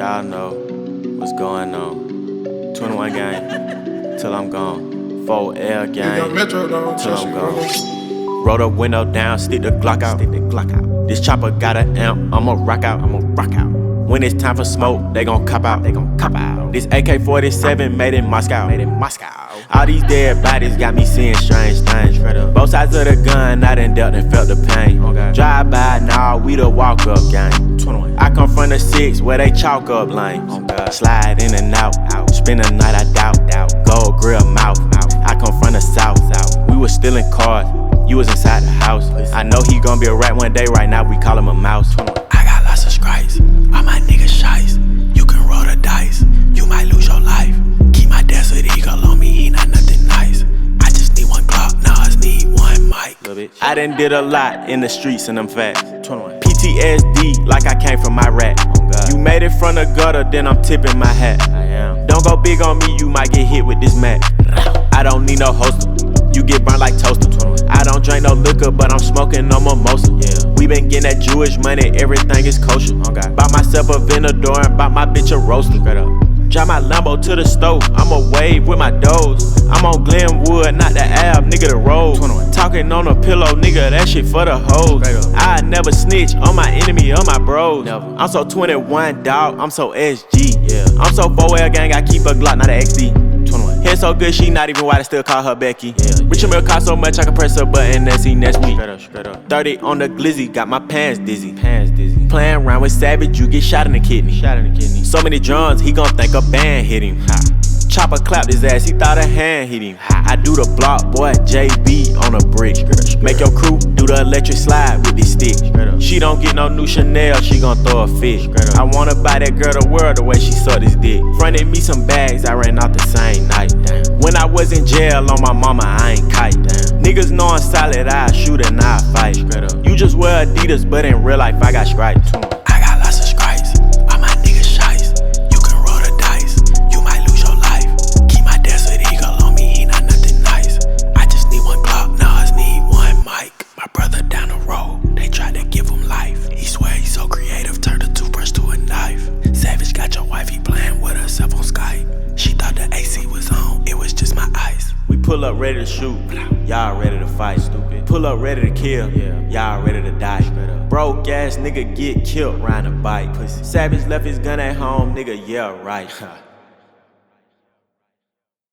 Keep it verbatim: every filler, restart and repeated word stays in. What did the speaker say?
Y'all know what's going on. twenty-one gang, till I'm gone. four L gang, till I'm gone. Roll the window down, stick the Glock out. Stick the Glock out. This chopper got an amp, I'ma rock out, I'ma rock out. When it's time for smoke, they gon' cop out, they gon' cop out. This A K forty-seven made in Moscow, made in Moscow. All these dead bodies got me seeing strange things. Both sides of the gun, I done dealt and felt the pain. Drive by, nah, we the walk up gang. I come from the six where they chalk up lanes. Slide in and out, spend the night, I doubt. Gold grill mouth, I come from the south. We was stealing cars, you was inside the house. I know he gon' be a rat one day, right now we call him a mouse. I got lots of stripes, all my niggas shice. You can roll the dice, you might lose your life. Keep my Desert Eagle on me, he not nothing nice. I just need one Glock, now I need one mic. I done did a lot in the streets and I'm fast. P T S D like I came from Iraq. You made it from the gutter, then I'm tipping my hat. Don't go big on me, you might get hit with this Mac. I don't need no holster, you get burned like toaster. I don't drink no liquor, but I'm smoking no mimosa. We been getting that Jewish money, everything is kosher. Bought myself a Venador and bought my bitch a roaster. Drive my Lambo to the stove, I'ma wave with my does. I'm on Glenwood, not the Ab, nigga the road. Talking on a pillow, nigga, that shit for the hoes. I never snitch on my enemy or my bros. I'm so twenty-one, dog, I'm so S G. I'm so four L gang, I keep a Glock, not an X D. Hair so good, she not even white, I still call her Becky. Rich Emil cost so much, I can press her button and see next week. thirty on the glizzy, got my pants dizzy. Playing around with Savage, you get shot in the kidney. So many drums, he gon' think a band hit him. Chopper clapped his ass, he thought a hand hit him. I do the block, boy, J B on a brick. Make your crew do the electric slide with this stick. She don't get no new Chanel, she gon' throw a fit. I wanna buy that girl the world the way she sucked his dick. Fronted me some bags, I ran out the same night. When I was in jail on my mama, I ain't kite. Niggas know I'm solid, I shoot and I fight. You just wear Adidas, but in real life I got stripes. I got lots of stripes, all my niggas shice. You can roll the dice, you might lose your life. Keep my Desert Eagle on me, he not nothing nice. I just need one Glock, now I need one mic. My brother down the road, they tried to give him life. He swear he's so creative, turned a toothbrush to a knife. Savage got your wife, he playing with herself on Skype. She thought the A C was on, it was just my ice. We pull up ready to shoot, y'all ready to fight. Stupid. Pull up ready to kill, y'all ready to die. Broke ass nigga get killed riding a bike. Savage left his gun at home, nigga, yeah, right.